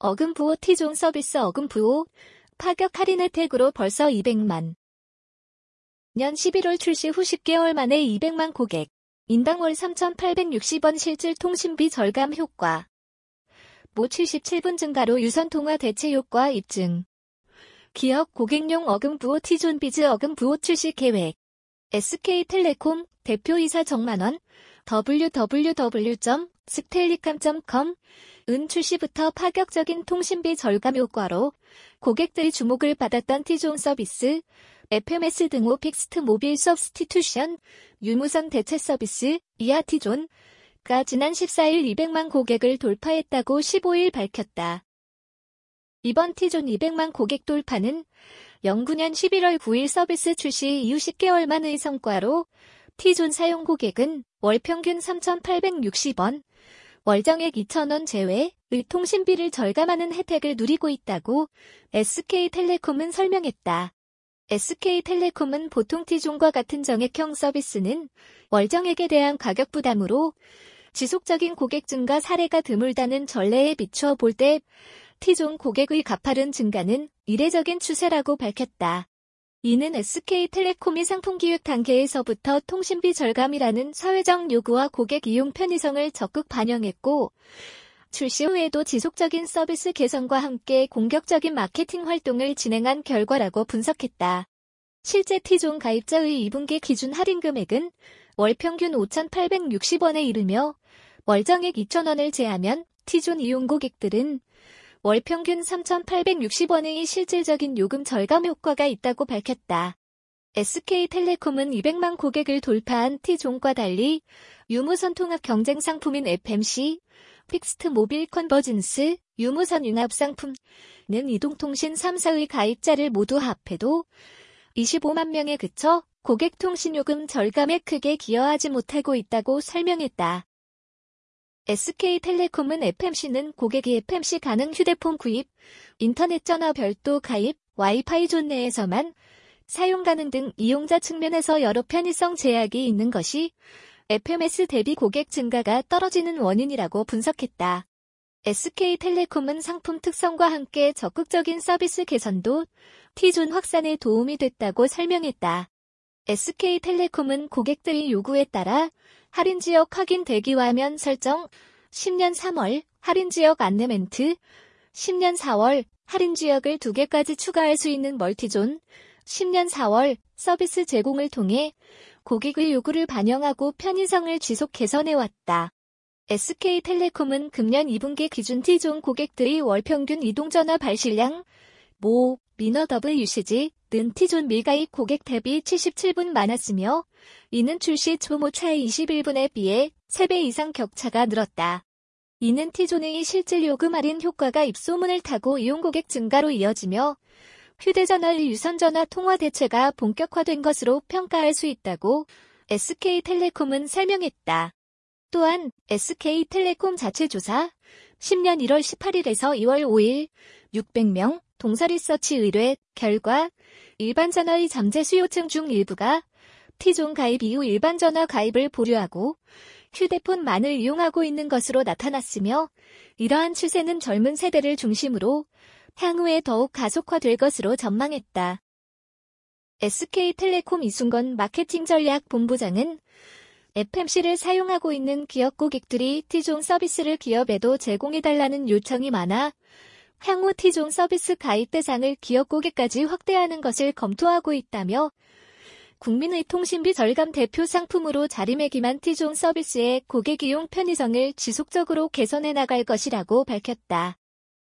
어금부호 T존 서비스 어금부호 파격 할인 혜택으로 벌써 200만. 년 11월 출시 후 10개월 만에 200만 고객. 인당 월 3,860원 실질 통신비 절감 효과. 모 77분 증가로 유선 통화 대체 효과 입증. 기업 고객용 어금부호 T존 비즈 어금부호 출시 계획. SK텔레콤 대표이사 정만원 www.stellicom.com 은 출시부터 파격적인 통신비 절감 효과로 고객들이 주목을 받았던 T존 서비스, FMS 등호 픽스트 모빌 서브스티튜션, 유무선 대체 서비스, 이하 T존가 지난 14일 200만 고객을 돌파했다고 15일 밝혔다. 이번 T존 200만 고객 돌파는 09년 11월 9일 서비스 출시 이후 10개월 만의 성과로 T존 사용 고객은 월 평균 3,860원, 월정액 2,000원 제외의 통신비를 절감하는 혜택을 누리고 있다고 SK텔레콤은 설명했다. SK텔레콤은 보통 T존과 같은 정액형 서비스는 월정액에 대한 가격 부담으로 지속적인 고객 증가 사례가 드물다는 전례에 비추어 볼 때 T존 고객의 가파른 증가는 이례적인 추세라고 밝혔다. 이는 SK텔레콤이 상품기획 단계에서부터 통신비 절감이라는 사회적 요구와 고객 이용 편의성을 적극 반영했고 출시 후에도 지속적인 서비스 개선과 함께 공격적인 마케팅 활동을 진행한 결과라고 분석했다. 실제 T존 가입자의 2분기 기준 할인 금액은 월 평균 5,860원에 이르며 월정액 2,000원을 제하면 T존 이용 고객들은 월 평균 3,860원의 실질적인 요금 절감 효과가 있다고 밝혔다. SK텔레콤은 200만 고객을 돌파한 T존과 달리 유무선 통합 경쟁 상품인 FMC, 픽스트 모빌 컨버전스, 유무선 융합 상품은 이동통신 3사의 가입자를 모두 합해도 25만 명에 그쳐 고객 통신요금 절감에 크게 기여하지 못하고 있다고 설명했다. SK텔레콤은 FMC는 고객이 FMC 가능 휴대폰 구입, 인터넷 전화 별도 가입, 와이파이 존 내에서만 사용 가능 등 이용자 측면에서 여러 편의성 제약이 있는 것이 FMS 대비 고객 증가가 떨어지는 원인이라고 분석했다. SK텔레콤은 상품 특성과 함께 적극적인 서비스 개선도 T존 확산에 도움이 됐다고 설명했다. SK텔레콤은 고객들의 요구에 따라 할인 지역 확인 대기화면 설정, 10년 3월 할인 지역 안내 멘트, 10년 4월 할인 지역을 2개까지 추가할 수 있는 멀티존, 10년 4월 서비스 제공을 통해 고객의 요구를 반영하고 편의성을 지속 개선해왔다. SK텔레콤은 금년 2분기 기준 T존 고객들의 월 평균 이동전화 발실량, 모, 미너 더블 유시지, 는 T존 미가입 고객 대비 77분 많았으며 이는 출시 초 모 차의 21분에 비해 3배 이상 격차가 늘었다. 이는 T존의 실질 요금 할인 효과가 입소문을 타고 이용 고객 증가로 이어지며 휴대전화의 유선전화 통화 대체가 본격화된 것으로 평가할 수 있다고 SK텔레콤은 설명했다. 또한 SK텔레콤 자체 조사 10년 1월 18일에서 2월 5일 600명 동서리서치 의뢰 결과 일반 전화의 잠재 수요층 중 일부가 T존 가입 이후 일반 전화 가입을 보류하고 휴대폰만을 이용하고 있는 것으로 나타났으며 이러한 추세는 젊은 세대를 중심으로 향후에 더욱 가속화될 것으로 전망했다. SK텔레콤 이순건 마케팅 전략 본부장은 FMC를 사용하고 있는 기업 고객들이 T존 서비스를 기업에도 제공해달라는 요청이 많아 향후 T존 서비스 가입 대상을 기업 고객까지 확대하는 것을 검토하고 있다며 국민의 통신비 절감 대표 상품으로 자리매김한 T존 서비스의 고객 이용 편의성을 지속적으로 개선해 나갈 것이라고 밝혔다.